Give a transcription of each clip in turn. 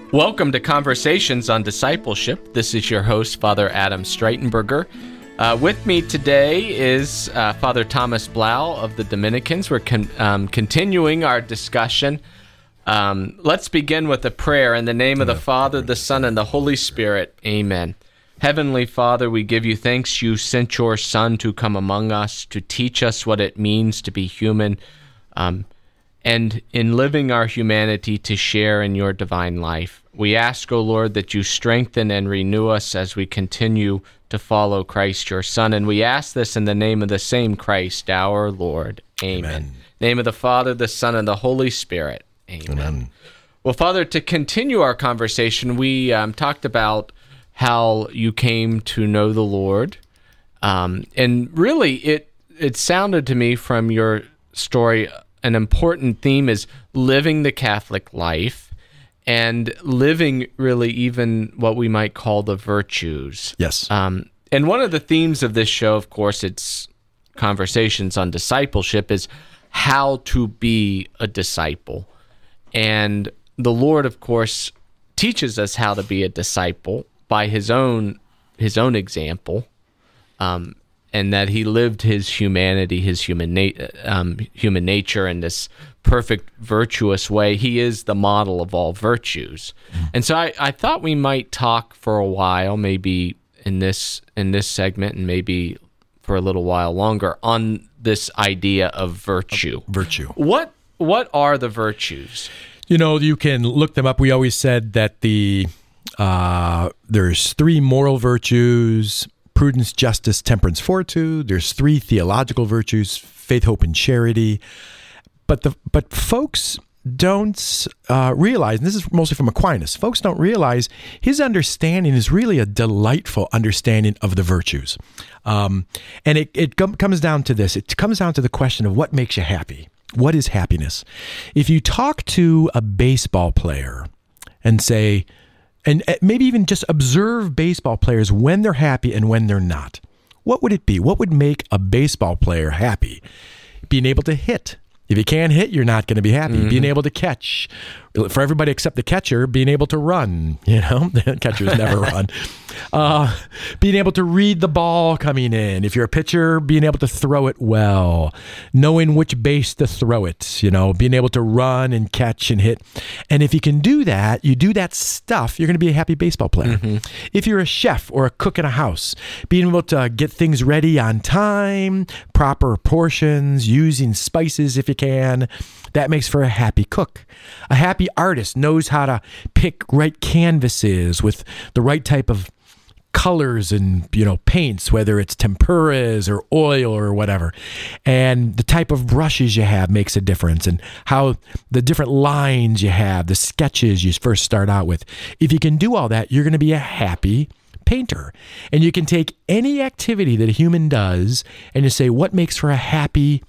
Welcome to Conversations on Discipleship. This is your host, Father Adam Streitenberger. With me today is Father Thomas Blau of the Dominicans. We're continuing our discussion. Let's begin with a prayer in the name of the Father, the Son, and the Holy Spirit. Amen. Heavenly Father, we give you thanks you sent your Son to come among us, to teach us what it means to be human, and in living our humanity to share in your divine life. We ask, O Lord, that you strengthen and renew us as we continue to follow Christ, your Son. And we ask this in the name of the same Christ, our Lord. Amen. Name of the Father, the Son, and the Holy Spirit. Amen. Well, Father, to continue our conversation, we talked about how you came to know the Lord. And really, it sounded to me from your story, an important theme is living the Catholic life and living really even what we might call the virtues. Yes. And one of the themes of this show, of course, it's Conversations on Discipleship, is how to be a disciple. And the Lord, of course, teaches us how to be a disciple by his own example. And that he lived his humanity, his human nature in this perfect, virtuous way. He is the model of all virtues. And so I thought we might talk for a while, maybe in this segment and maybe for a little while longer, on this idea of virtue. Virtue. What are the virtues? You know, you can look them up. We always said that there's three moral virtues: prudence, justice, temperance, fortitude. There's three theological virtues: faith, hope, and charity. But folks don't realize, and this is mostly from Aquinas, folks don't realize his understanding is really a delightful understanding of the virtues. And it comes down to this. It comes down to the question of what makes you happy. What is happiness? If you talk to a baseball player and say, and maybe even just observe baseball players when they're happy and when they're not, what would it be? What would make a baseball player happy? Being able to hit. If you can't hit, you're not going to be happy. Mm-hmm. Being able to catch. For everybody except the catcher, being able to run. You know, the catchers never run. Being able to read the ball coming in. If you're a pitcher, being able to throw it well. Knowing which base to throw it. You know, being able to run and catch and hit. And if you can do that, you do that stuff, you're going to be a happy baseball player. Mm-hmm. If you're a chef or a cook in a house, being able to get things ready on time, proper portions, using spices if you can, that makes for a happy cook. A happy artist knows how to pick right canvases with the right type of colors and, paints, whether it's temperas or oil or whatever. And the type of brushes you have makes a difference, and how the different lines you have, the sketches you first start out with. If you can do all that, you're going to be a happy painter. And you can take any activity that a human does and you say, what makes for a happy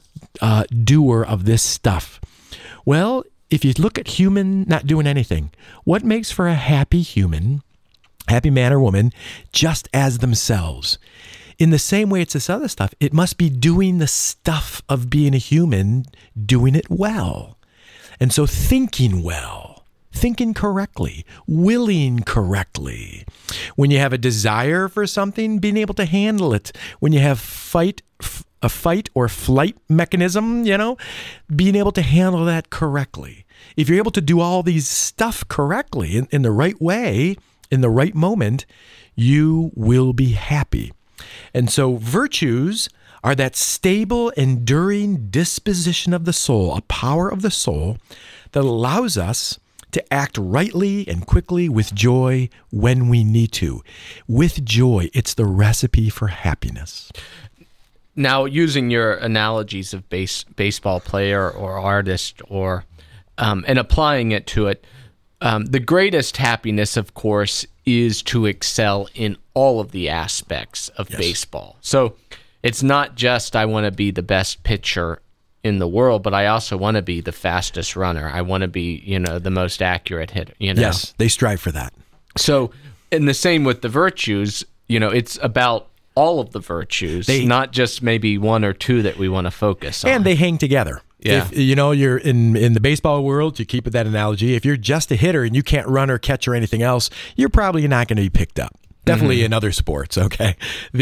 doer of this stuff? Well, if you look at human not doing anything, what makes for a happy human, happy man or woman, just as themselves? In the same way it's this other stuff, it must be doing the stuff of being a human, doing it well. And so thinking well, thinking correctly, willing correctly. When you have a desire for something, being able to handle it. When you have a fight or flight mechanism, being able to handle that correctly. If you're able to do all these stuff correctly in the right way, in the right moment, you will be happy. And so virtues are that stable, enduring disposition of the soul, a power of the soul that allows us to act rightly and quickly with joy when we need to. With joy, it's the recipe for happiness. Now, using your analogies of baseball player or artist, or and applying it to it, the greatest happiness, of course, is to excel in all of the aspects of baseball. So it's not just I want to be the best pitcher in the world, but I also want to be the fastest runner. I want to be, the most accurate hitter. Yes, they strive for that. So, and the same with the virtues. It's about all of the virtues, not just maybe one or two that we want to focus on. And they hang together. Yeah. If, you're in the baseball world, to keep with that analogy, if you're just a hitter and you can't run or catch or anything else, you're probably not going to be picked up. Definitely in other sports, okay?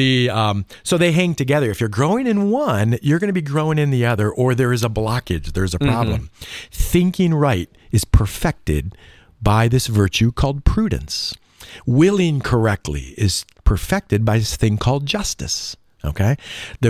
So they hang together. If you're growing in one, you're going to be growing in the other, or there is a blockage, there's a problem. Thinking right is perfected by this virtue called prudence. Willing correctly is perfected by this thing called justice, okay?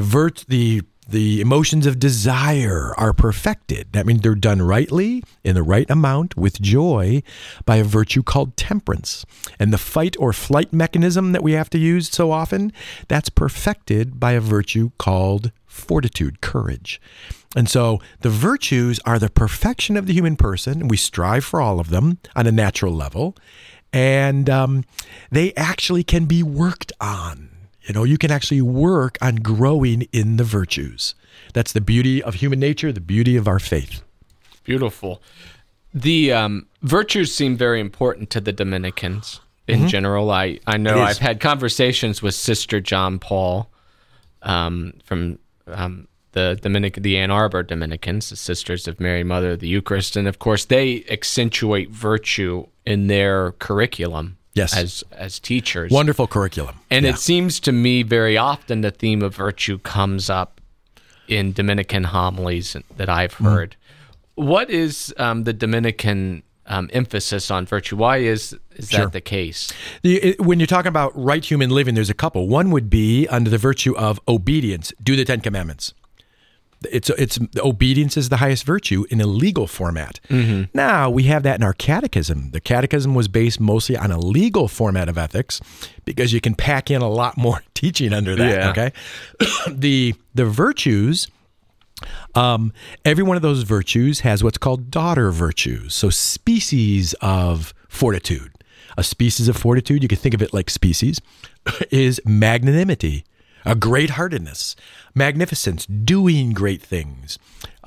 The emotions of desire are perfected. That means they're done rightly, in the right amount, with joy, by a virtue called temperance. And the fight or flight mechanism that we have to use so often, that's perfected by a virtue called fortitude, courage. And so the virtues are the perfection of the human person. We strive for all of them on a natural level. And they actually can be worked on. You can actually work on growing in the virtues. That's the beauty of human nature, the beauty of our faith. Beautiful. The virtues seem very important to the Dominicans in general. I know I've had conversations with Sister John Paul from the Ann Arbor Dominicans, the Sisters of Mary, Mother of the Eucharist, and of course they accentuate virtue in their curriculum. Yes. As teachers. Wonderful curriculum. And it seems to me very often the theme of virtue comes up in Dominican homilies that I've heard. What is the Dominican emphasis on virtue? Why is that the case? When you're talking about right human living, there's a couple. One would be under the virtue of obedience. Do the 10 Commandments. It's obedience is the highest virtue in a legal format. Now, we have that in our catechism. The catechism was based mostly on a legal format of ethics because you can pack in a lot more teaching under that, okay? The virtues, every one of those virtues has what's called daughter virtues, so species of fortitude. A species of fortitude, you can think of it like species, is magnanimity, a great-heartedness, magnificence, doing great things,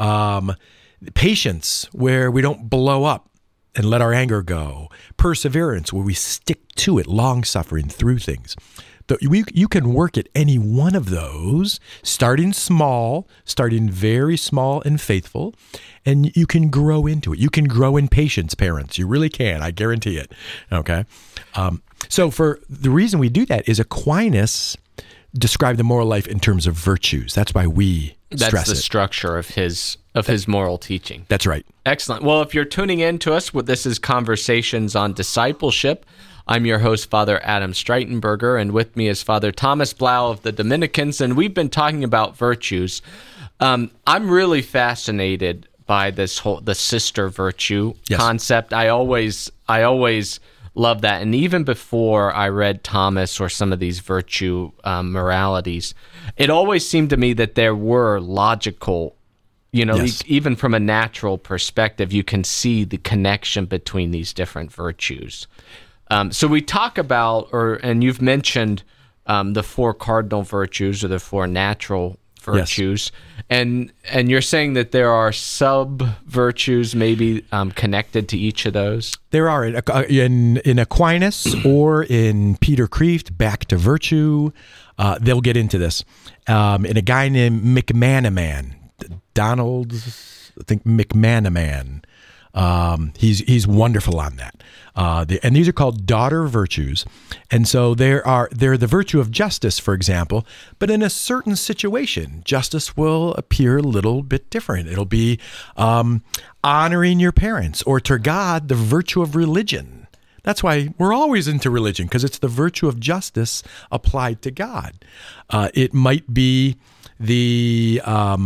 patience, where we don't blow up and let our anger go, perseverance, where we stick to it, long-suffering through things. You can work at any one of those, starting small, starting very small and faithful, and you can grow into it. You can grow in patience, parents. You really can. I guarantee it. Okay? So for the reason we do that is Aquinas describe the moral life in terms of virtues. That's why we stress it. That's the structure of his moral teaching. That's right. Excellent. Well, if you're tuning in to us, this is Conversations on Discipleship. I'm your host, Father Adam Streitenberger, and with me is Father Thomas Blau of the Dominicans, and we've been talking about virtues. I'm really fascinated by the sister virtue concept. I always love that. And even before I read Thomas or some of these virtue moralities, it always seemed to me that there were logical, even from a natural perspective, you can see the connection between these different virtues. So we talk about, and you've mentioned the four cardinal virtues or the four natural virtues, and you're saying that there are sub-virtues maybe connected to each of those? There are. In Aquinas or in Peter Kreeft, Back to Virtue, they'll get into this. And a guy named McManaman, Donald, I think McManaman, he's wonderful on that. And these are called daughter virtues. And so they're the virtue of justice, for example, but in a certain situation, justice will appear a little bit different. It'll be honoring your parents, or to God, the virtue of religion. That's why we're always into religion, because it's the virtue of justice applied to God. It might be the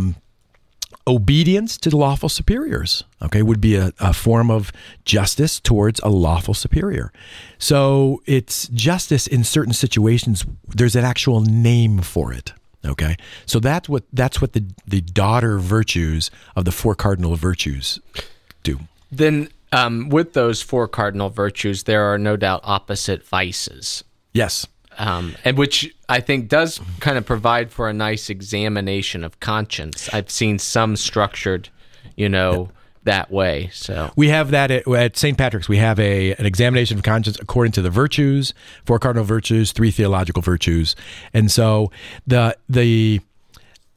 obedience to the lawful superiors, would be a form of justice towards a lawful superior. So it's justice in certain situations. There's an actual name for it. Okay, so that's what the daughter virtues of the four cardinal virtues do. Then with those four cardinal virtues, there are no doubt opposite vices. Yes. And which I think does kind of provide for a nice examination of conscience. I've seen some structured, that way. So we have that at St. Patrick's. We have an examination of conscience according to the virtues, four cardinal virtues, three theological virtues, and so the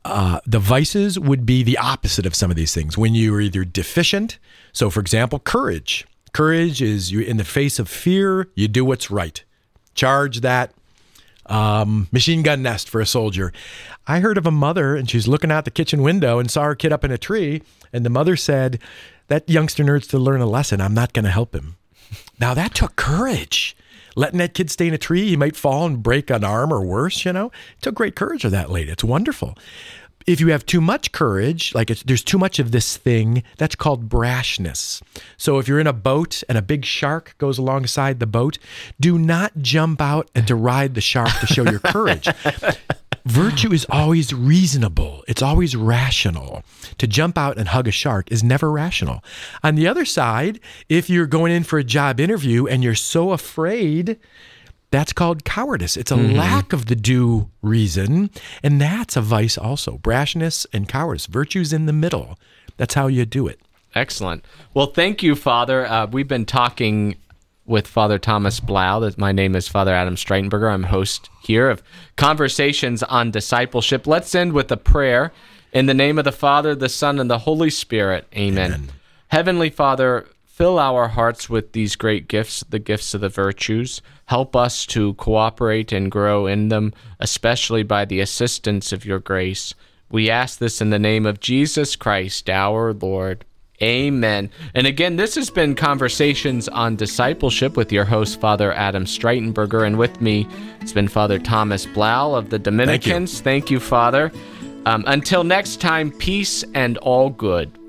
The vices would be the opposite of some of these things. When you are either deficient, so for example, courage. Courage is you in the face of fear, you do what's right. Charge that machine gun nest for a soldier. I heard of a mother, and she's looking out the kitchen window and saw her kid up in a tree, and the mother said, "That youngster needs to learn a lesson. I'm not going to help him." Now that took courage. Letting that kid stay in a tree, he might fall and break an arm or worse, It took great courage of that lady. It's wonderful. If you have too much courage, there's too much of this thing, that's called brashness. So if you're in a boat and a big shark goes alongside the boat, do not jump out and to ride the shark to show your courage. Virtue is always reasonable. It's always rational. To jump out and hug a shark is never rational. On the other side, if you're going in for a job interview and you're so afraid, that's called cowardice. It's a lack of the due reason, and that's a vice also. Brashness and cowardice. Virtue's in the middle. That's how you do it. Excellent. Well, thank you, Father. We've been talking with Father Thomas Blau. My name is Father Adam Streitenberger. I'm host here of Conversations on Discipleship. Let's end with a prayer. In the name of the Father, the Son, and the Holy Spirit. Amen. Amen. Heavenly Father, fill our hearts with these great gifts, the gifts of the virtues. Help us to cooperate and grow in them, especially by the assistance of your grace. We ask this in the name of Jesus Christ, our Lord. Amen. And again, this has been Conversations on Discipleship with your host, Father Adam Streitenberger. And with me, it's been Father Thomas Blau of the Dominicans. Thank you, Father. Until next time, peace and all good.